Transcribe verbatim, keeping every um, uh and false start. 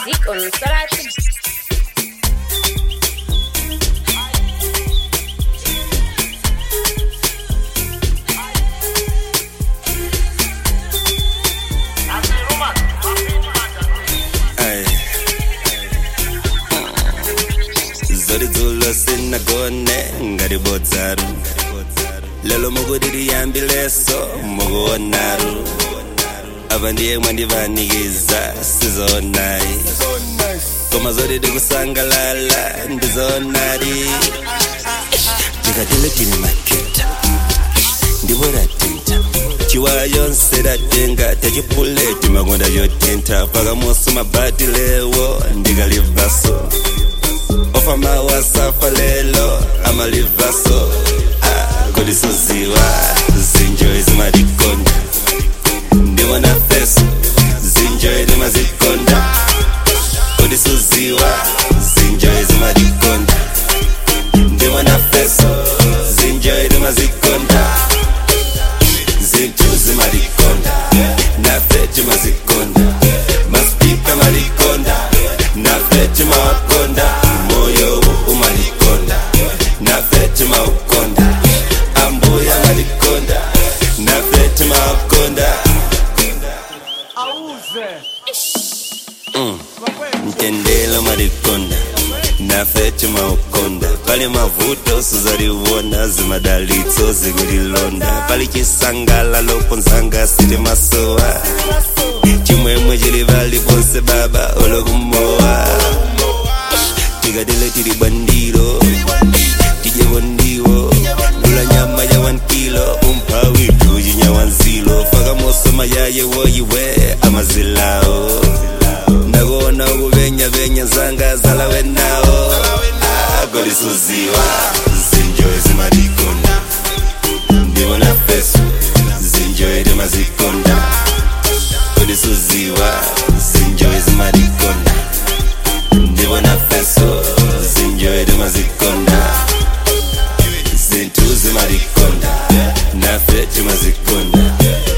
Muziek on Sarati. Zorizulo sinagone ngari botsaru lelo mugudiri yambileso mugonaru abandiye mwandi vanigiza sizonai koma zori dikusangalala ndizonari tikatele tine maketa ndibora tinta chiwa yonse datenga techipuleti magonda yotinta paka mosu mabati lewo ndigalivaso Ofa mawasafa lelo amalivaso ah, Kodisuziwa zinjoy zimadikonda Ndiwana peso zinjoy zimazikonda Kodisuziwa zinjoy zimadikonda Ndiwana peso zinjoy zimazikonda Zintu zimadikonda Nafeji mazikonda Maspika madikonda Nafeji mawakonda Moyo umalikonda Nafeji maukonda Ambuya malikonda Nafeji maukonda mm. Ntendelo malikonda Nafeji maukonda Pali mavuto suzariwona Zimadalitso zigulilonda Pali chisangala loponzanga sili masoa Chimwemwe jilivali ponse baba ologumoa Tigadele tiri bandiro Tije bondiwo Nula nyama ya one kilo Umpawi tuji nyawanzilo Faga moso mayaye woyiwe Amazilao Ndagona ugu venya venya zanga zalawe nao Goli suziwa Zinjoy zimadikonda Ndiwana peso Zinjoy zimazikonda Goli suziwa Zinjoy zimadikonda Ndiwana peso Zinjoy zimazikonda Zintu zimadikonda Nafeji mazikonda